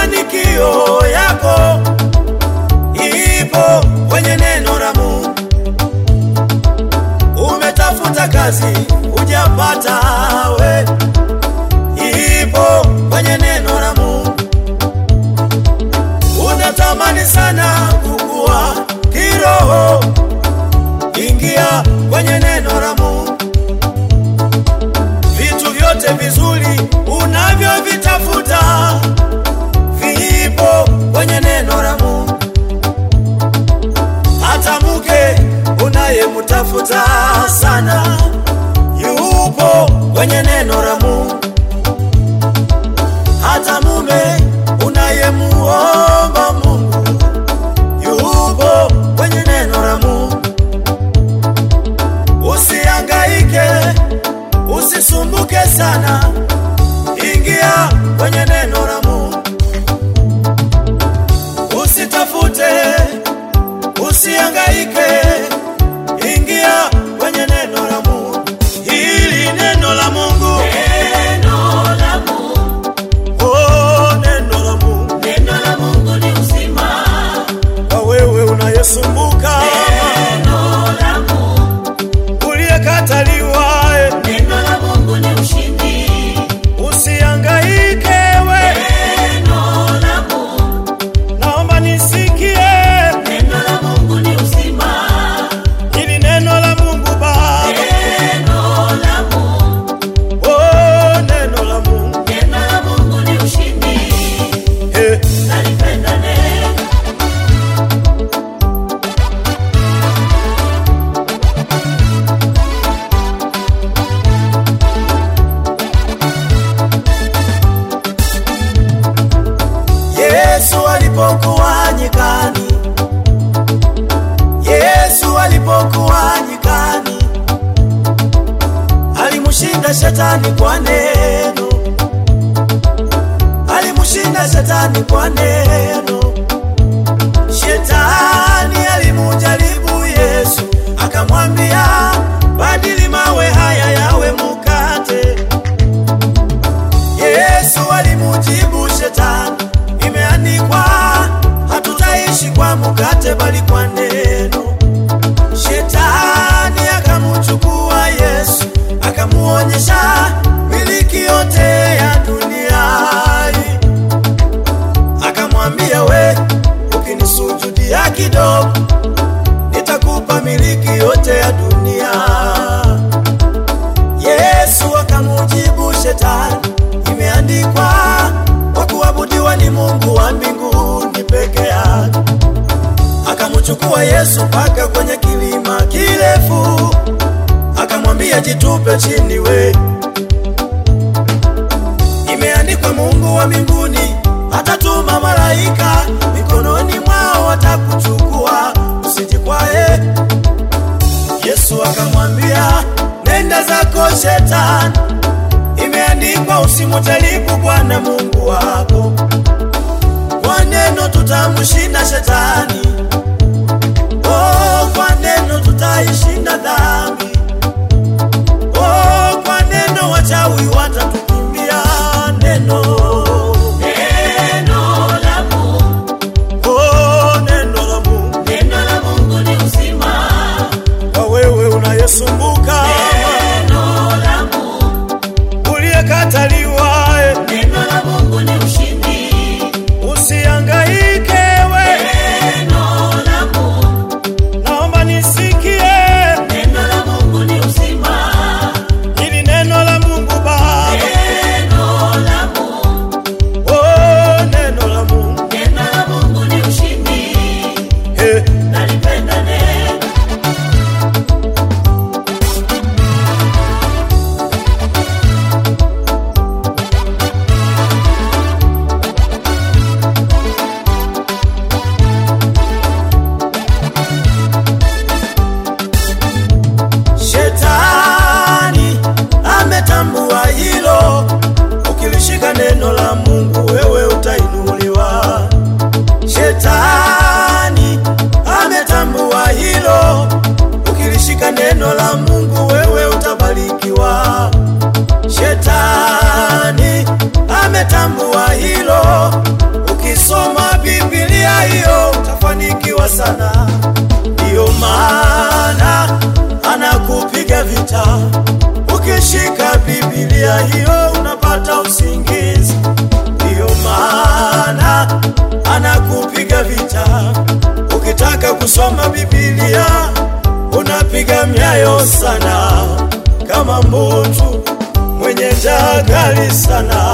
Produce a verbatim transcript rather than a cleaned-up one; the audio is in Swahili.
mafanikio yako ipo kwenye neno la Mungu. Umetafuta kazi hujapata, we ipo kwenye neno la Mungu. Unatamani sana kukua kiroho, ingia kwenye neno la Mungu. Vitu vyote vizuri unavyovitafuta vipo kwenye neno la Mungu. Hata mke unayemtafuta sana yupo kwenye neno la Mungu. Hata mume unayemuomba Mungu yupo kwenye neno la Mungu. Usihangaike, usisumbuke sana, ingia kwenye neno la Mungu. Usitafute, usihangaike, ingia kwenye neno la Mungu. Hili neno la Mungu, neno la Mungu, oh neno la Mungu, neno la Mungu ni uzima. kwa wewe unayesumbuka, Neno la Mungu, uliyekataliwa, neno la Mungu ni ushindi. usihangaike we, Neno la Mungu, naomba nisikie neno la Mungu ni uzima. hili neno la Mungu Baba, Neno la Mungu, oh neno la Mungu, neno la Mungu ni ushindi. eh. Nalipenda neno. Yesu alipokuwa nyikani, Yesu alipokuwa nyikani, alimushinda shetani kwa neno, alimushinda shetani kwa neno. Shetani alimujaribu Yesu, akamwambia badili mawe haya yawe mkate. Yesu alimujibu shetani, imeandikwa hatutaishi kwa mkate bali kwa neno. Shetani akamuchukua Yesu, akamuonyesha miliki yote ya dunia, akamwambia we, ukinisujudia kidogo nitakupa miliki yote ya dunia. Yesu akamujibu shetani, imeandikwa wa kuabudiwa ni Mungu wa mbinguni peke yake. Akamuchukua Yesu mpaka kwenye kilima kirefu, akamwambia jitupe chini we, imeandikwa Mungu wa mbinguni atatuma malaika, mikononi mwao watakuchukua, usijikwae. Yesu akamwambia nenda zako shetani, imeandikwa usimujaribu Bwana Mungu wako. Kwa neno tutamshinda shetani, oh kwa neno tutaishinda dhambi, oh kwa neno wachawi watatukimbia. Neno, Neno la Mungu, oh neno la Mungu, neno la Mungu ni uzima. kwa wewe unayesumbuka, Neno la Mungu, uliyekataliwa, neno la Mungu ni ushindi. usihangaike we, Neno la Mungu, naomba nisikie neno la Mungu ni uzima. hili neno la Mungu Baba, sana, kama mbutu mwenye njaa kali sana.